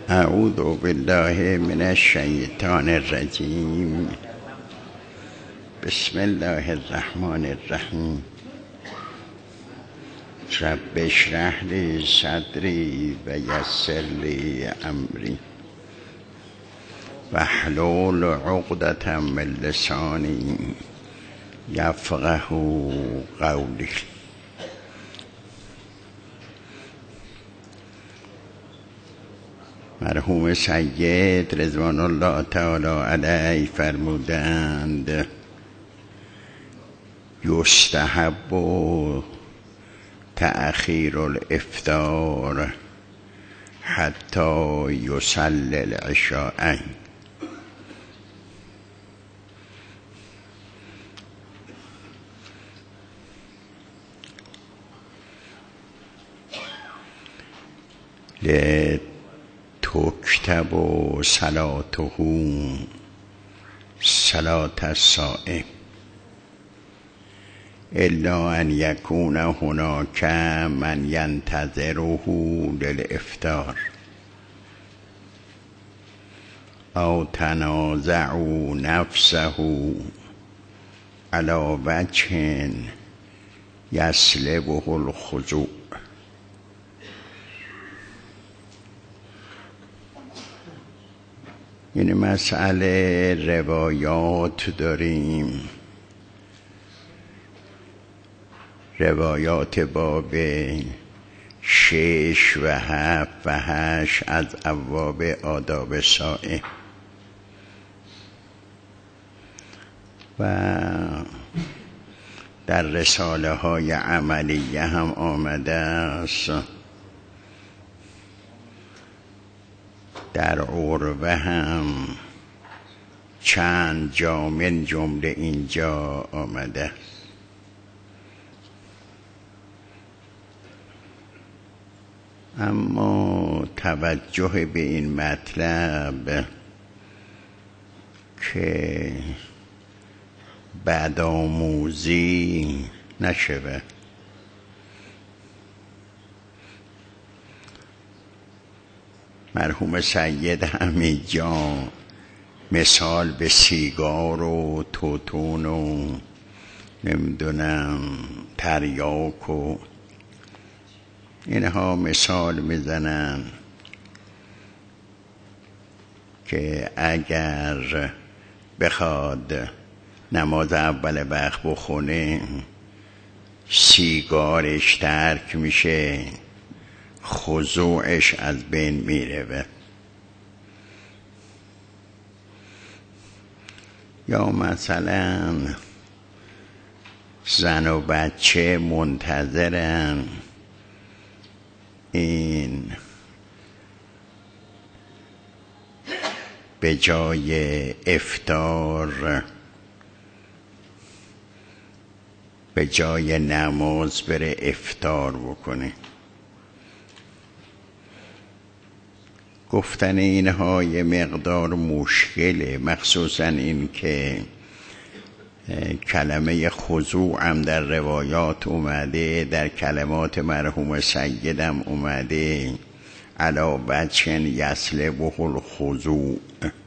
اعوذ بالله من الشیطان الرجیم. بسم الله الرحمن الرحیم. رب اشرح لی صدری و یسر لی امری واحلل عقدة من لسانی یفقه قولی. مرحوم سید رضوان الله تعالی علیه فرمودند یستحب تأخیر الافطار حتی یصلی العشاء. تکتب صلاته صلاة الصائم الا ان یکون هناک من ینتظره للافطار او تنازع نفسه علی وجه یسلبه الخضوع. یعنی مسئله روایات داریم، روایات باب 6 و 7 و 8 از ابواب آداب صائم و در رساله های عملیه هم آمده است. در عروه هم چند جا من جمله اینجا آمده. اما توجه به این مطلب که بدآموزی نشود. مرحوم سید حمیدجا مثال به سیگار و توتون و نمیدونم تریاک و اینها مثال میزنن که اگر بخواد نماز اول وقت بخونه سیگارش ترک میشه، خضوعش از بین میره. یا مثلا زن و بچه منتظرن این به جای افطار به جای نماز بره افطار بکنه. گفتن اینها یه مقدار مشکله، مخصوصا این که کلمه خضوع هم در روایات اومده، در کلمات مرحوم سیدم اومده علی وجه یسلبه الخضوع.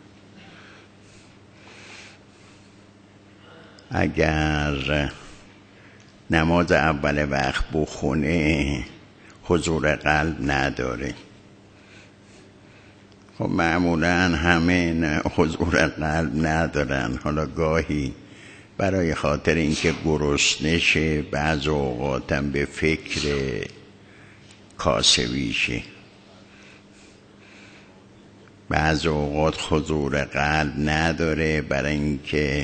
اگر نماز اول وقت بخونه حضور قلب نداره. خب معمولا همه حضور قلب ندارن. حالا گاهی برای خاطر اینکه گرسنه شه، بعض اوقاتم به فکر کاسبی شه، بعض اوقات حضور قلب نداره برای اینکه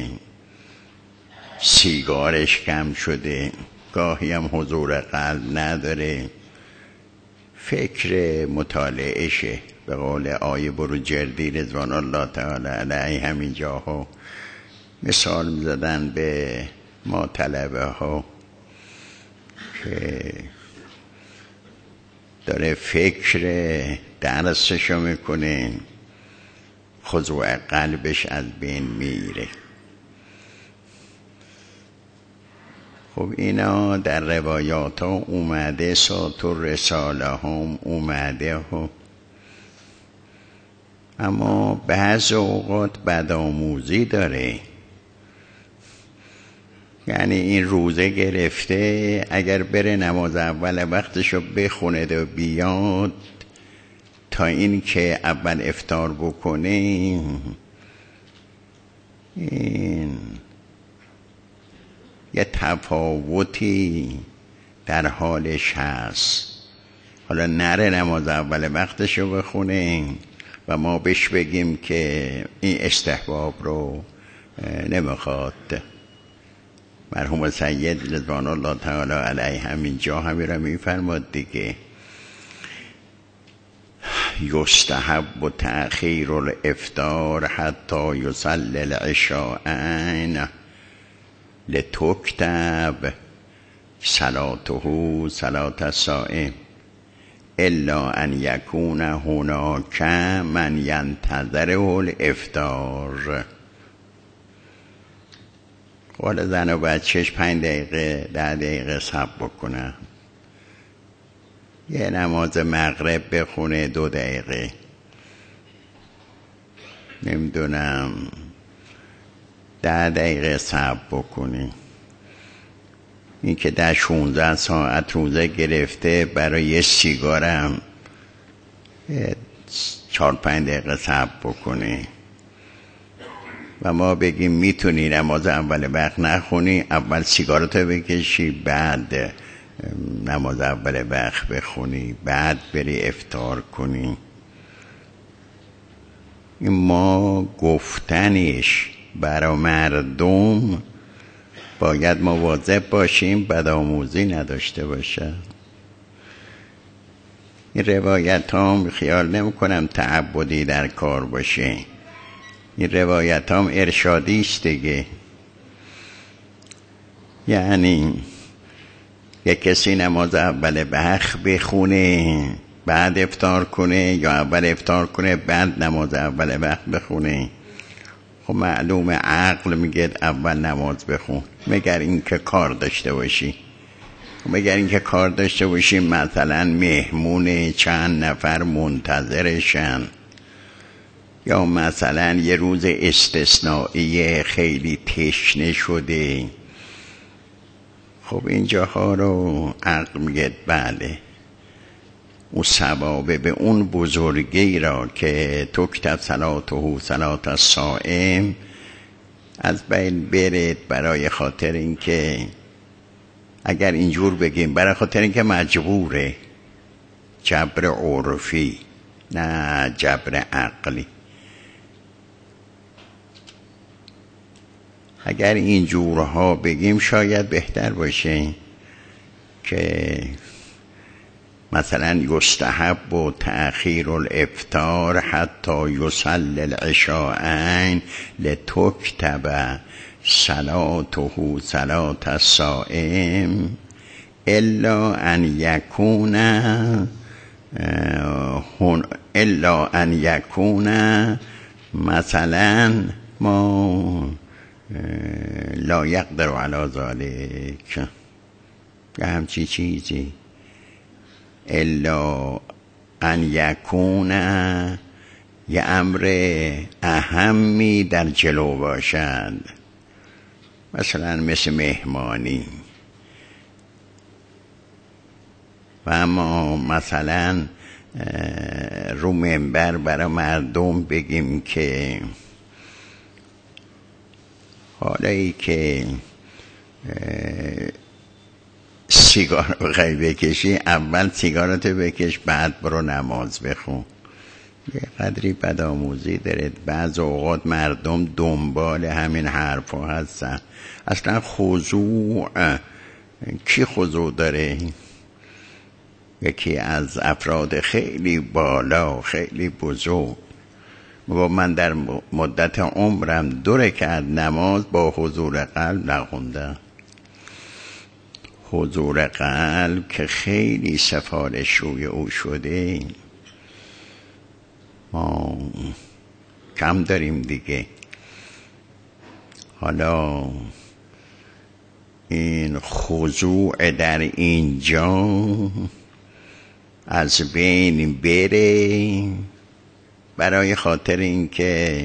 سیگارش کم شده، گاهی هم حضور قلب نداره فکر مطالعه شه. به قول آیه بروجردی رضوان الله تعالی علیه همین جاها مثال میزدن به ما طلبه ها که داره فکر درسشو میکنه، خضوع قلبش از بین میره. خب اینا در روایات ها اومده، ساتر رساله هم اومده اما بعض اوقات بدآموزی داره. یعنی این روزه گرفته، اگر بره نماز اول وقتشو بخونه و بیاد تا این که اول افطار بکنه، این یه تفاوتی در حالش هست. حالا نره نماز اول وقتشو بخونه و ما بهش بگیم که این استحباب رو نمیخواد. مرحوم سید رضوان الله تعالی علیه همینجا همین را میفرماد دیگه، یستحب تأخیر الافطار حتی یصلی العشاءین لتکتب صلاته صلاة الصائم الا ان یکون هناک من ینتظره الافطار. قول زن و بچهش 5 دقیقه 10 دقیقه صبر بکنه، یه نماز مغرب بخونه 2 دقیقه، نمیدونم 10 دقیقه صبر بکنی. این که در 16 ساعت روزه گرفته، برای یه سیگارم 4-5 دقیقه صبر بکنی و ما بگیم میتونی نماز اول وقت نخونی، اول سیگارتو بکشی، بعد نماز اول وقت بخونی، بعد بری افطار کنی. این ما گفتنش برای مردم باید مواظب باشیم بدآموزی نداشته باشه. این روایت هم خیال نمی کنم تعبدی در کار باشه، این روایت هم ارشادی است دیگه. یعنی یک کسی نماز اول وقت بخونه بعد افطار کنه، یا اول افطار کنه بعد نماز اول وقت بخونه، خب معلومه عقل میگه اول نماز بخون، مگر این که کار داشته باشی. مگر این که کار داشته باشی مثلا مهمون چند نفر منتظرشن، یا مثلا یه روز استثنایی خیلی تشنه شده، خب اینجاها رو عقل میگه بله اون ثوابه به اون بزرگی را که تکتب صلاته صلاة الصائم از بین برید، برای خاطر اینکه اگر اینجور بگیم برای خاطر اینکه مجبوره، جبر عرفی نه جبر عقلی. اگر اینجورها بگیم شاید بهتر باشه که مثلا یستحب و تأخیر الافطار حتی یصلی العشاءین لتکتب صلاته صلاة الصائم الا ان یکون مثلا ما لا یقدر علی ذلک، یا همچی چیزی، الا ان یکون یه امر اهمی در جلو باشد، مثلا مثل مهمانی. و اما مثلا رو منبر برای مردم بگیم که حالایی که سیگار بخوای بکشی اول سیگارتو بکش بعد برو نماز بخون. یه قدری بدآموزی داره. بعض اوقات مردم دنبال همین حرفا هستن. اصلا خضوع، کی خضوع داره؟ یکی از افراد خیلی بالا، خیلی بزرگ، من در مدت عمرم 2 رکعت نماز با حضور قلب نخوندم. حضور قلب که خیلی سفارش روی او شده، ما کم داریم دیگه. حالا این خضوع در اینجا از بین بره برای خاطر اینکه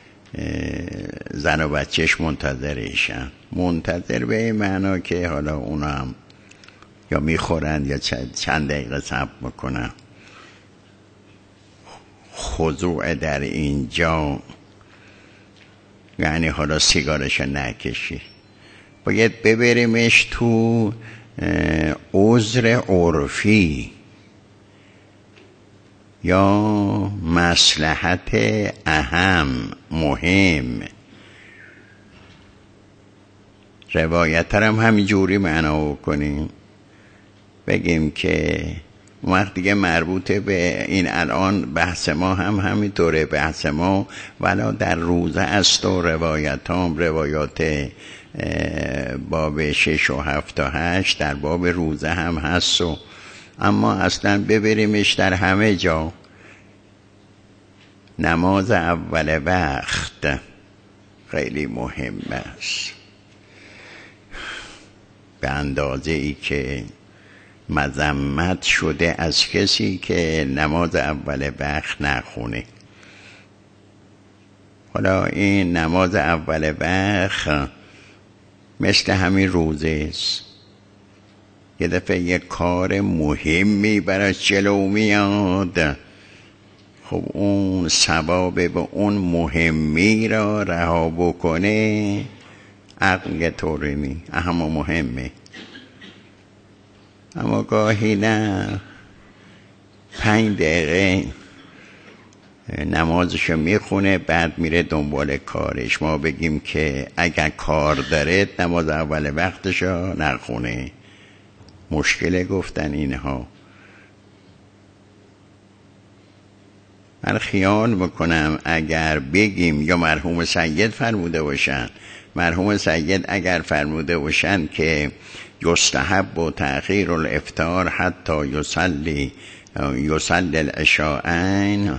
زن و بچهش منتظرشن. منتظر به این معنا که حالا اونا هم یا میخورن یا چند دقیقه صبر میکنن. خضوع در اینجا یعنی حالا سیگارش نکشی، باید ببریمش تو عذر عرفی یا مصلحت اهم مهم. روایت هم همینجوری معنا کنیم، بگیم که وقت دیگه مربوطه به این الان بحث ما هم همینطوره. بحث ما ولا در روزه است و روایات باب 6 و 7 و 8 در باب روزه هم هست و اما اصلا ببریمش در همه جا. نماز اول وقت خیلی مهم است، به اندازه ای که مذمت شده از کسی که نماز اول وقت نخونه. حالا این نماز اول وقت مثل همین روزه است. یه دفعه یه کار مهمی براش جلو میاد، خب اون ثواب به اون مهمی را رها بکنه عقل طوری نی، اما مهمه. اما گاهی نه 5 دقیقه نمازشو میخونه بعد میره دنبال کارش. ما بگیم که اگر کار داره نماز اول وقتشو نخونه. مشکله گفتن اینها. من خیال میکنم اگر بگیم یا مرحوم سید فرموده باشن، مرحوم سید اگر فرموده باشن که یستحب و تأخیر الافطار حتی یصلی العشاءین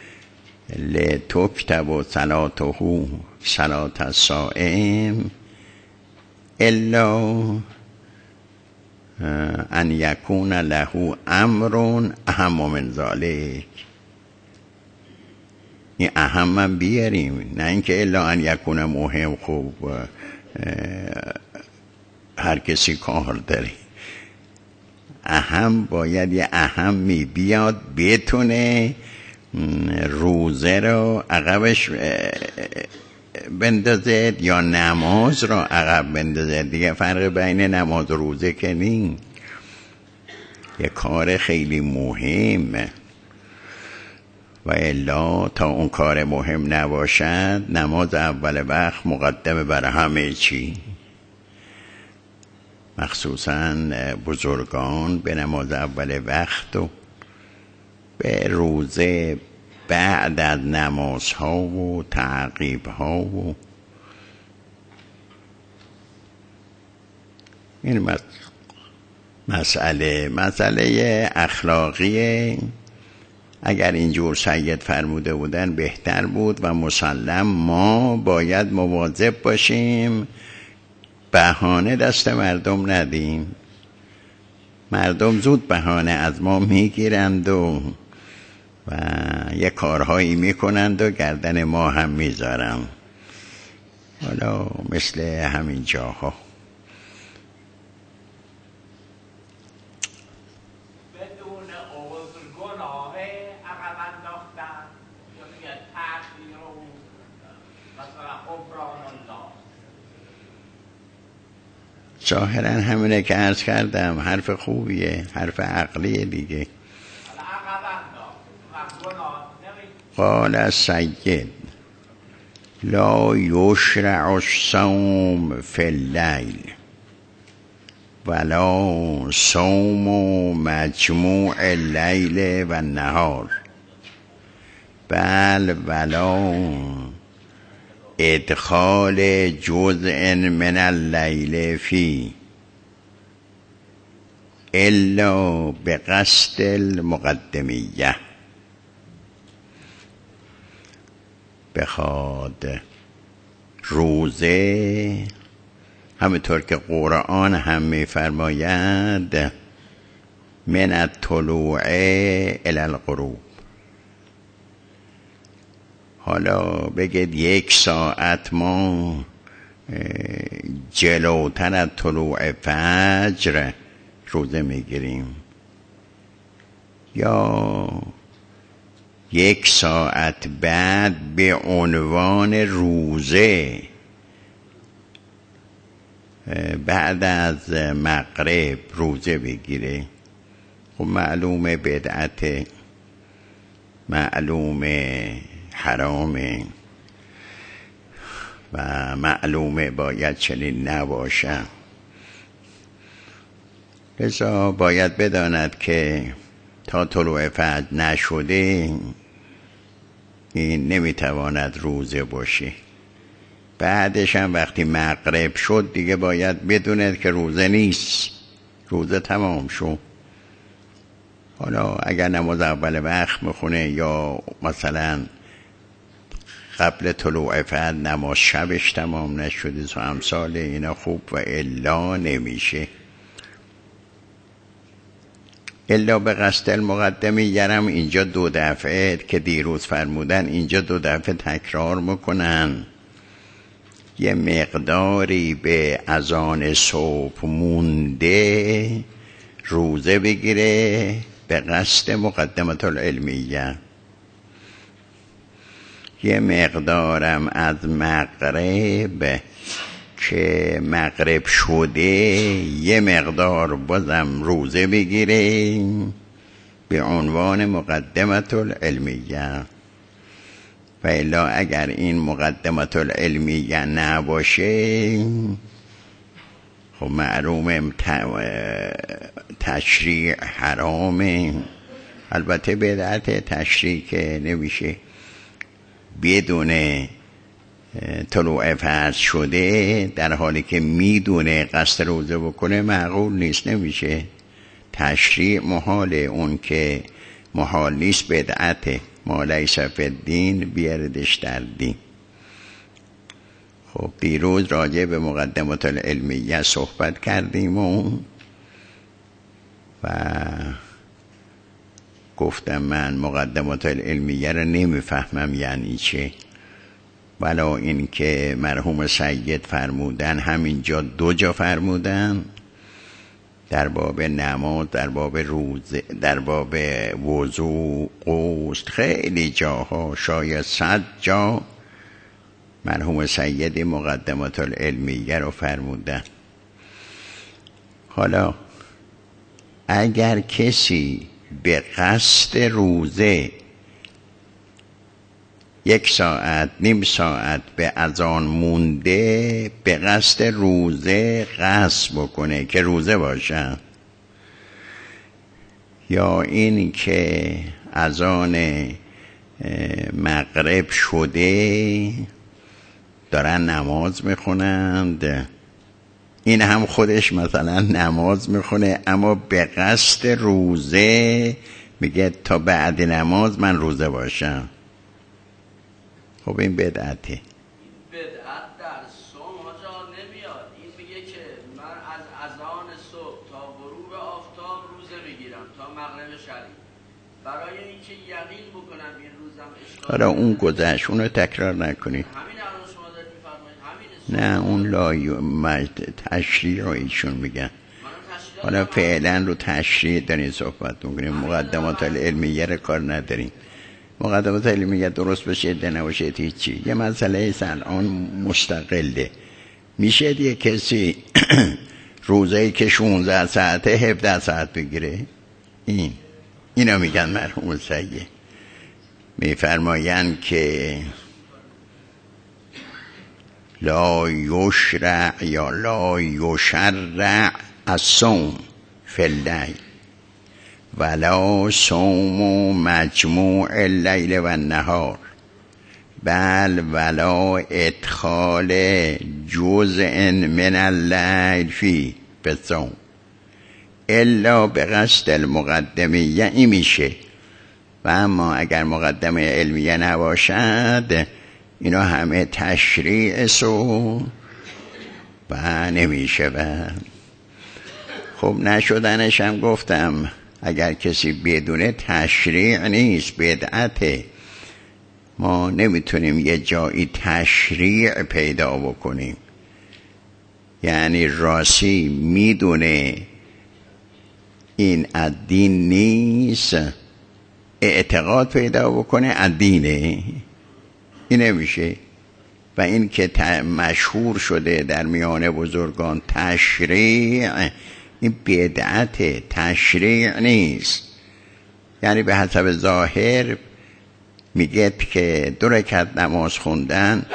لتکتب صلاته صلاة الصائم الا ان یکون له امر اهم من ذلک. این اهم هم بیاریم، نه اینکه الا ان یکون مهم. خوب هر کسی کار داره. اهم باید یه اهمی بیاد بتونه روزه رو عقبش بندازه یا نماز رو عقب بندازه. دیگه فرق بین نماز و روزه که نیم. یه کار خیلی مهمه و الا تا اون کار مهم نباشد نماز اول وقت مقدمه بر همه چی. مخصوصا بزرگان به نماز اول وقت و به روزه بعد از نمازها و تعقیبها و این مسئله اخلاقیه. اگر اینجور سید فرموده بودن بهتر بود و مسلم ما باید مواظب باشیم بهانه دست مردم ندیم. مردم زود بهانه از ما میگیرند و یه کارهایی میکنند و گردن ما هم میذارن. حالا مثل همین جاها ظاهرا همینه که عرض کردم. حرف خوبیه، حرف عقلیه دیگه. قال السید لا یشرع الصوم فی اللیل ولا صوم مجموع اللیل و النهار بل ولا ادخال جزء من اللیل فی الا بقصد المقدمیه. بخواد روزه همونطور که قرآن هم می‌فرماید من الطلوع الی الغروب، حالا بگید 1 ساعت ما جلوتر از طلوع فجر روزه میگیریم، یا 1 ساعت بعد به عنوان روزه بعد از مغرب روزه بگیره. خب معلومه بدعت، معلومه حرامه و معلومه باید چنین نباشه. لذا باید بداند که تا طلوع فجر نشده این نمیتواند روزه باشه. بعدش هم وقتی مغرب شد دیگه باید بدوند که روزه نیست، روزه تمام شد. حالا اگر نماز اول وقت میخونه یا مثلا قبل طلوع فجر نماز شبش تمام نشده و امثال اینا خوب و الا نمیشه. الا به قصد المقدمی گرم اینجا 2 دفعه که دیروز فرمودن اینجا 2 دفعه تکرار میکنن. یه مقداری به اذان صبح مونده روزه بگیره به قصد مقدمت العلمیه، یه مقدارم از مغرب که مغرب شده یه مقدار بازم روزه بگیره به عنوان مقدمت العلمیه. و الا اگر این مقدمت العلمیه نباشه خب معلومه تشریع حرامه. البته بدعت تشریع که نمیشه بدون طلوع فجر شده در حالی که میدونه قصد روزه بکنه معقول نیست، نمیشه. تشریع محاله، اون که محال نیست بدعته. ما لیس فی الدین بیاردش در دین. خب دیروز راجع به مقدمات العلمیه صحبت کردیم و گفتم من مقدمات العلمیه رو نمیفهمم یعنی چه، ولی این که مرحوم سید فرمودن همینجا 2 جا فرمودن، در باب نماز، در باب روزه، در باب وضو، غسل، خیلی جاها شاید 100 جا مرحوم سید مقدمات العلمیه رو فرمودن. حالا اگر کسی به قصد روزه 1 ساعت، نیم ساعت به اذان مونده به قصد روزه قصد بکنه که روزه باشه، یا این که اذان مغرب شده دارن نماز میخونند، این هم خودش مثلا نماز میخونه اما به قصد روزه میگه تا بعد نماز من روزه باشم. خب این بدعته. بدعت در صوم آجا نمیاد. این میگه که من از اذان صبح تا غروب آفتاب روزه بگیرم تا مغرب شریف برای اینکه یقین بکنم این روزم اشکال. حالا اون گذشت، اونو تکرار نکنید. همین الان شما دارید میفرمایید همین. نه اون تشریع رو ایشون میگن. حالا فعلا رو تشریع دارین صحبت میکنیم، مقدمات العلمیه رو کار نداریم. مقدمات علمیه درست بشه ده نباشه هیچی. یه مسئله ایست الان مستقله. میشه یه کسی روزه‌ای که 16 ساعته 17 ساعت بگیره؟ اینا میگن مرحوم سید میفرمایند که لا یشرع یا لا یشرع الصوم فی اللیل ولا صوم مجموع اللیل و النهار بل ولا ادخال جزء من اللیل فی بالصوم الا به قصد المقدمیه. این میشه. و اما اگر مقدمه علمیه نباشد اینا همه تشریع سو و نمیشه. و خب نشدنش هم گفتم اگر کسی بدونه تشریع نیست، بدعته. ما نمیتونیم یه جایی تشریع پیدا بکنیم، یعنی راستی میدونه این الدین نیست، اعتقاد پیدا بکنه الدینه، این نمیشه. و این که مشهور شده در میان بزرگان تشریع، این بدعت، تشریع نیست. یعنی به حسب ظاهر میگه که 2 رکعت نماز خوندن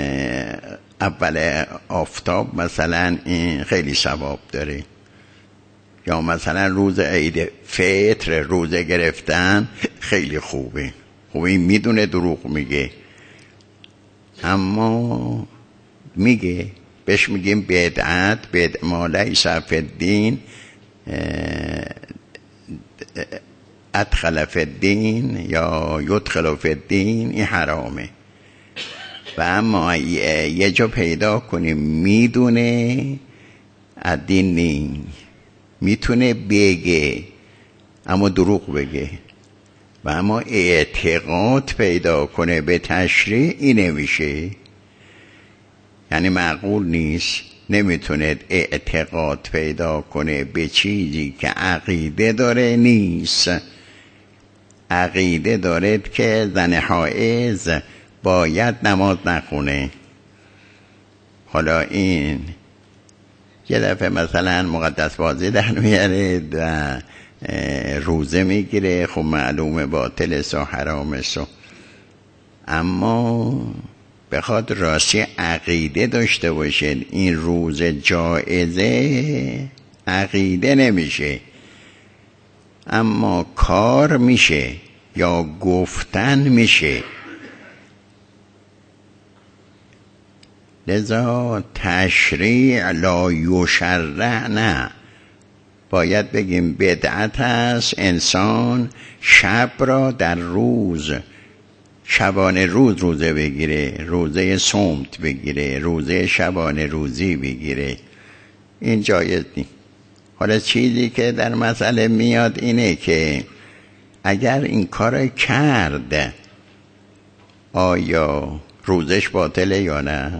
اول آفتاب مثلا این خیلی ثواب داره، یا مثلا روز عید فطر روزه گرفتن خیلی خوبه. خب این میدونه دروغ میگه، اما میگه، بهش میگیم بدعت، ما لیس فی الدین ادخل فی الدین یا یدخل فی الدین، این حرامه. و اما یه جا پیدا کنیم میدونه الدین نی، میتونه بگه اما دروغ بگه، و اما اعتقاد پیدا کنه به تشریع، این نمیشه. یعنی معقول نیست، نمیتونه اعتقاد پیدا کنه به چیزی که عقیده داره نیست. عقیده داره که زن حائض باید نماز نخونه. حالا این یه دفعه مثلا مقدس بازی در میاره و روزه میگیره، خب معلومه باطل و حرام سو، اما بخواد راستی عقیده داشته باشه این روزه جایزه، عقیده نمیشه، اما کار میشه یا گفتن میشه. لذا تشریع لا یشرع نه، باید بگیم بدعت است انسان شب را در روز، شبانه روز روزه بگیره، روزه صمت بگیره، روزه شبانه روزی بگیره، این جایز نیست. حالا چیزی که در مسئله میاد اینه که اگر این کار کرد آیا روزش باطله یا نه؟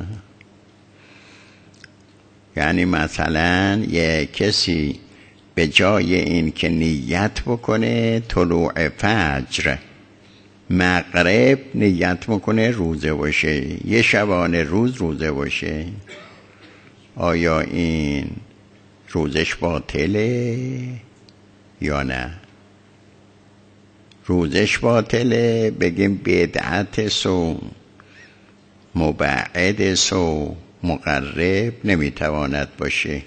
یعنی مثلا یه کسی به جای این که نیت بکنه طلوع فجر مغرب نیت بکنه روزه باشه، یه شبانه روز روزه باشه، آیا این روزش باطله یا نه؟ روزش باطله بگیم بدعت سو، مبعد سو، مقرب نمیتواند باشه.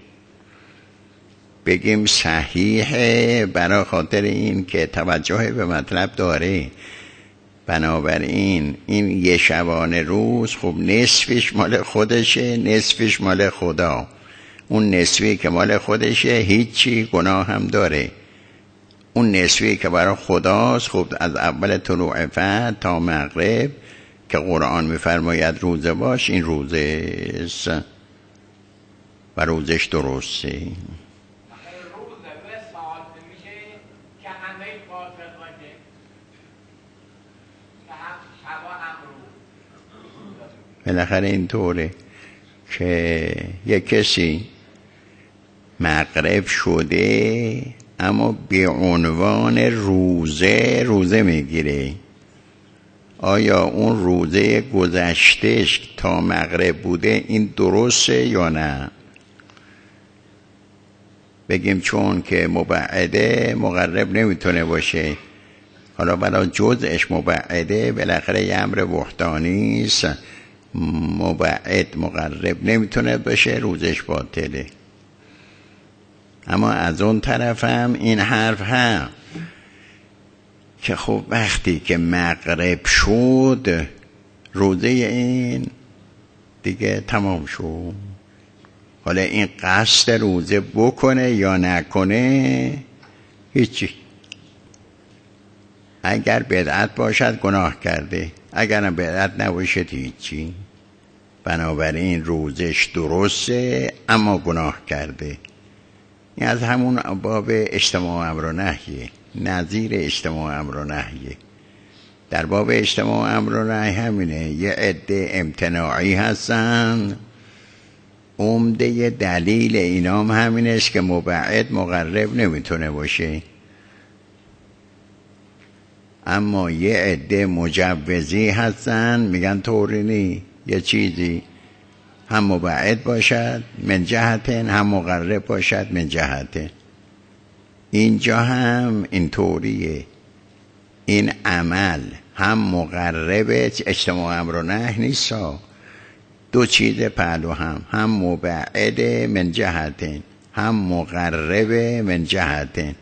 بگیم صحیحه برای خاطر این که توجه به مطلب داره. بنابراین این یه شبانه روز خب نصفش مال خودشه، نصفش مال خدا. اون نصفی که مال خودشه هیچی، گناه هم داره. اون نصفی که برای خداست خب از اول طلوع فجر تا مغرب که قرآن میفرماید روزه باش، این روزه است و روزش درسته. بالاخره اینطوره که یک کسی مغرب شده اما به عنوان روزه میگیره، آیا اون روزه گذشتهش تا مغرب بوده این درسته یا نه؟ بگیم چون که مبعده مقرب نمیتونه باشه، حالا برای جزءش مبعده، بالاخره یه امر بهتانی است، مبعد مقرب نمیتونه باشه، روزش باطله. اما از اون طرف هم این حرف هم که خب وقتی که مغرب شد روزه این دیگه تمام شد، حالا این قصد روزه بکنه یا نکنه هیچی. اگر بدعت باشد گناه کرده، اگر بدعت نباشد هیچی. بنابراین روزش درسته اما گناه کرده. این از همون باب اجتماع امر و نهیه، نظیر اجتماع امر و نهیه. در باب اجتماع امر و نهی همینه. یه عده امتناعی هستن، عمده دلیل اینام همین است که مبعد مقرب نمیتونه باشه. اما یه عده مجوزی هستن، میگن طوری نی، یه چیزی هم مبعد باشد من جهتن، هم مقرب باشد من جهتن. اینجا هم اینطوریه. این عمل هم مقرب اجتماع امر و نهی نیست، دو چیز پهلو هم مبعد من جهتن، هم مقرب من جهتن.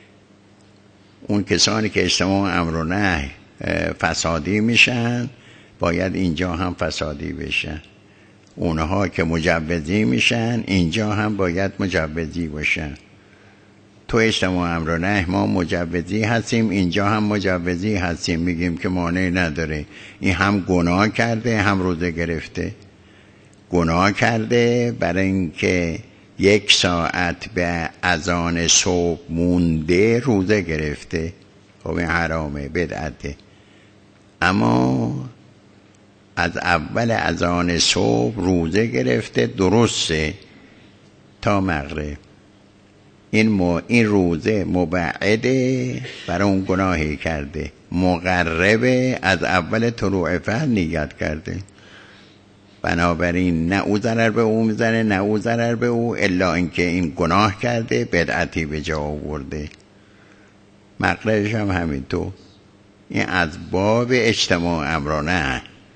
اون کسانی که اجتماع امر و نهی فسادی میشن باید اینجا هم فسادی بشن. اونها که مجوزی میشن اینجا هم باید مجوزی باشن. تو اجتماع امر و نهی ما مجوزی هستیم، اینجا هم مجوزی هستیم، میگیم که مانعی نداره. این هم گناه کرده هم روزه گرفته. گناه کرده برای اینکه 1 ساعت به اذان صبح مونده روزه گرفته، خب این حرامه، بدعته. اما از اول اذان صبح روزه گرفته، درسته، تا مغرب. این روزه مبعده برای اون گناهی کرده، مقربه از اول طلوع فجر نیت کرده. بنابراین نه او ضرر به او میزنه نه او ضرر به او، الا اینکه این گناه کرده، بدعتی به جا آورده. مغربش هم همینطور. این از باب اجتماع امر و نهی،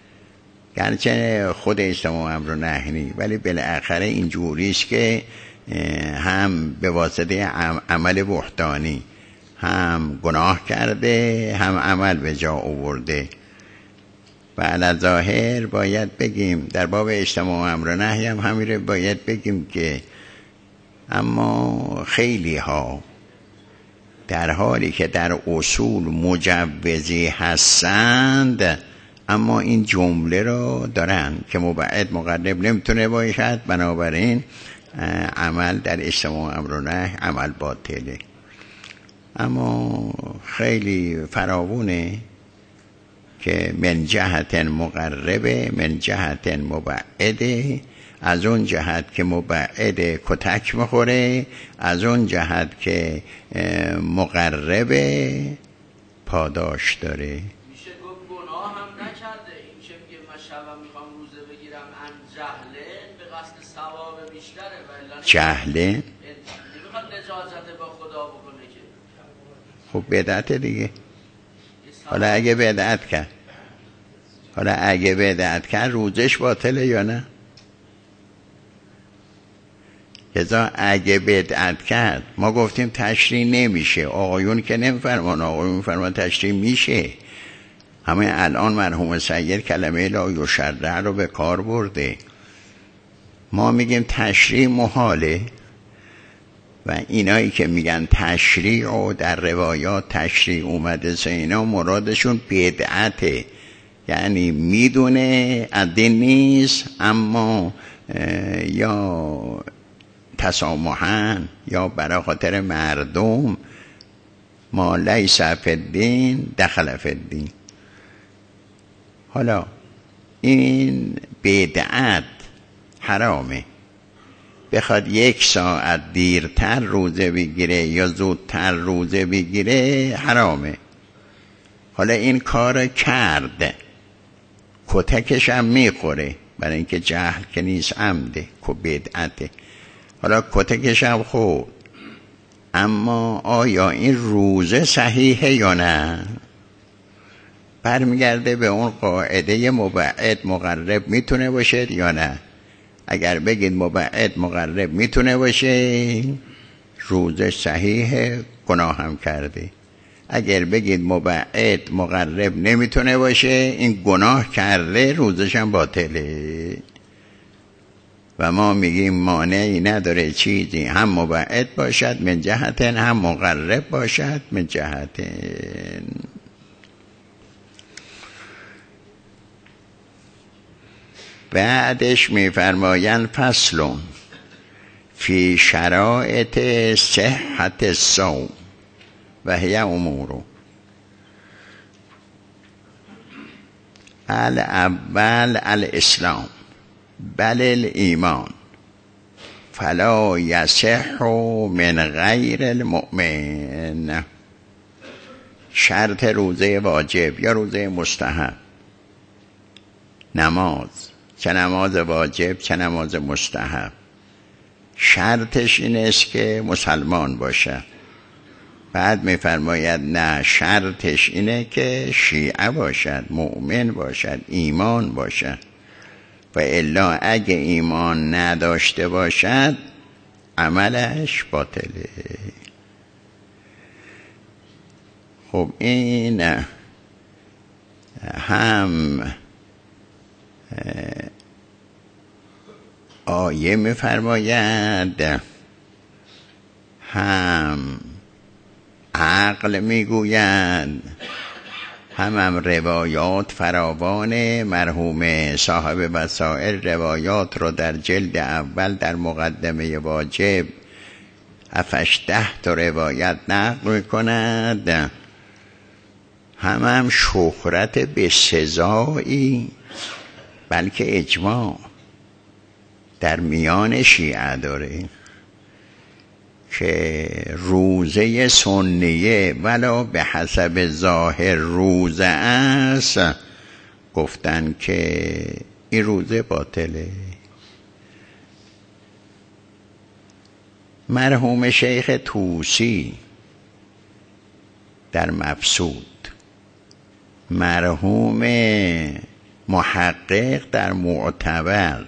گرچه خود اجتماع امر و نهی نی، ولی بالاخره اینجوریست که هم به واسطه عمل بهتانی هم گناه کرده هم عمل به جا آورده. و علی ظاهر باید بگیم در باب اجتماع امر و نهی هم همین باید بگیم که اما خیلی ها در حالی که در اصول مجوزی هستند، اما این جمله رو دارن که مبعد مقرب نمیتونه باشد، بنابراین عمل در اجتماع امر و نهی عمل باطله. اما خیلی فراوونه که من جهت مقربه من جهت مبعده، از اون جهت که مبعده کتک میخوره، از اون جهت که مقربه پاداش داره. میشه گفت گناه هم نکرده، این که میگه من شبم میخوام روزه بگیرم ان جهله، به قصد ثواب بیشتره، ولی جهله نمیخواد نجازت با خدا بکنه که. خب بدعت دیگه. حالا اگه بدعت کرد روزش باطله یا نه؟ لذا اگه بدعت کرد، ما گفتیم تشریع نمیشه، آقایون که نمیفرمان، آقایون میفرمان تشریع میشه. همه الان مرحوم سید کلمه لا یشرع رو به کار برده. ما میگیم تشریع محاله، و اینایی که میگن تشریع و در روایات تشریع اومده اینا مرادشون بدعته، یعنی میدونه از دین نیست، اما یا تسامحاً یا برای خاطر مردم، ما لیس فی الدین دخل فی الدین. حالا این بدعت حرامه، بخواد 1 ساعت دیرتر روزه بگیره یا زودتر روزه بگیره حرامه. حالا این کار کرد، کتکش هم میخوره، برای اینکه جهل که نیست، عمده که بدعته. حالا کتکش هم خورد، اما آیا این روزه صحیحه یا نه؟ برمیگرده به اون قاعده مبعد مقرب میتونه باشه یا نه. اگر بگید مبعد مقرب میتونه باشه، روزش صحیحه، گناه هم کرده. اگر بگید مبعد مقرب نمیتونه باشه، این گناه کرده، روزش هم باطله. و ما میگیم مانعی نداره چیزی هم مبعد باشد من جهتن، هم مقرب باشد من جهتن. بعدش میفرمایند فصل فی شرائط صحت الصوم و هی امور. الاول الاسلام بل الایمان فلا یصح من غیر المؤمن. شرط روزه واجب یا روزه مستحب، نماز، چه نماز واجب چه نماز مستحب، شرطش این است که مسلمان باشه. بعد میفرماید نه، شرطش اینه که شیعه باشد، مؤمن باشد، ایمان باشد، و الا اگه ایمان نداشته باشد عملش باطله. خب این هم آیه میفرماید هم عقل میگوید، هم روایات فراوان. مرحوم صاحب وسائل روایات رو در جلد اول در مقدمه واجب 7-10 تا روایت نقل میکند. هم شهرت به سزایی بلکه اجماع در میان شیعه داره که روزه سنیه ولا به حسب ظاهر روزه است، گفتن که این روزه باطله. مرحوم شیخ طوسی در مبسوط، مرحوم محقق در معتبر،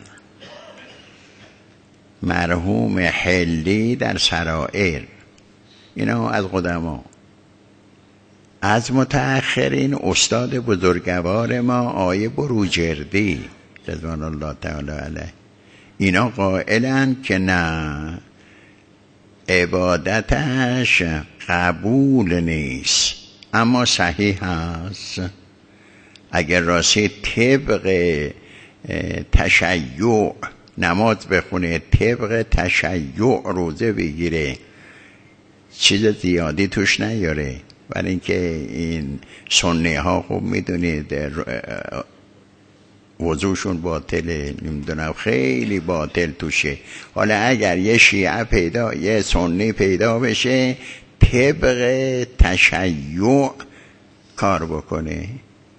مرحوم حلی در سرائر، اینا از قدما. از متأخرین استاد بزرگوار ما آیه بروجردی رضوان الله تعالی علیه، اینا قائلن که نه، عبادتش قبول نیست اما صحیح هست. اگر راستی طبق تشیع نماز بخونه، طبق تشیع روزه بگیره، چیز زیادی توش نیاره. برای اینکه این سنی ها خوب میدونید وضوشون باطله، نمیدونم خیلی باطل توشه. حالا اگر یه شیعه پیدا، یه سنی پیدا بشه طبق تشیع کار بکنه،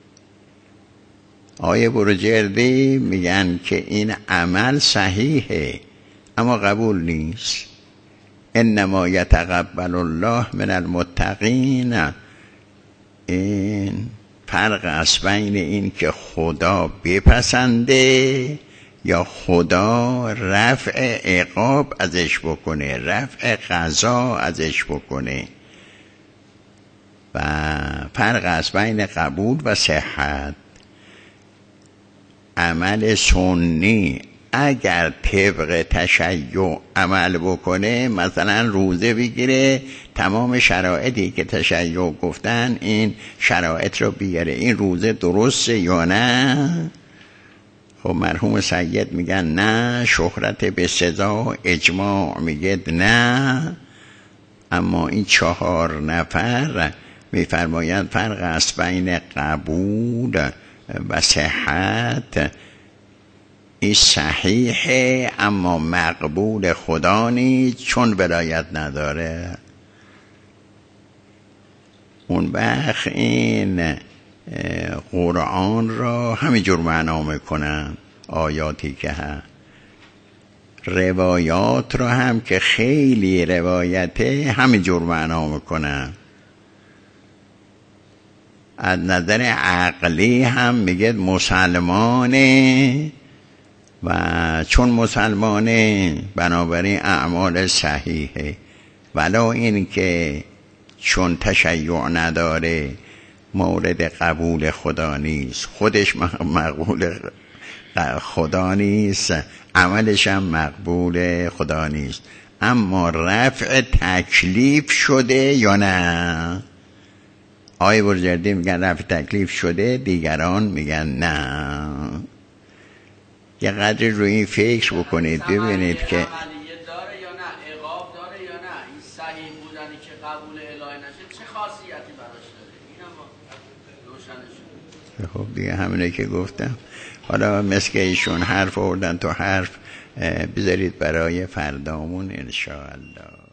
آیه بروجردی میگن که این عمل صحیحه اما قبول نیست. انما یتقبل الله من المتقین. این فرق است بین این که خدا بپسنده یا خدا رفع عقاب ازش بکنه، رفع قضا ازش بکنه، و فرق است بین قبول و صحت. عمل سنی اگر طبق تشیع عمل بکنه، مثلا روزه بگیره، تمام شرایطی که تشیع گفتن این شرایط رو بیاره، این روزه درسته یا نه؟ خب مرحوم سید میگن نه، شهرت به سزا اجماع میگه نه. اما این 4 نفر میفرمایند فرق است بین قبول و صحت. این صحیحه اما مقبول خدا نیست چون ولایت نداره. اون وقت این قرآن را همینجور معنا میکنن، آیاتی که هست، روایات را هم که خیلی روایته همینجور معنا میکنن. از نظر عقلی هم میگه مسلمانه، و چون مسلمانه بنابراین اعمال صحیحه، ولا این که چون تشیع نداره مورد قبول خدا نیست، خودش مقبول خدا نیست، عملش هم مقبول خدا نیست. اما رفع تکلیف شده یا نه؟ آیه بروجردی میگن رفع تکلیف شده، دیگران میگن نه. یه قدر روی این فکر بکنید ببینید که عملیه داره یا نه، عقاب داره یا نه، این صحیح بودنی که قبول الهی نشه چه خاصیتی براش داره، این هم روشنش خب دیگه همینه که گفتم. حالا مثل که ایشون حرف آوردن تو حرف، بذارید برای فردامون انشاءالله.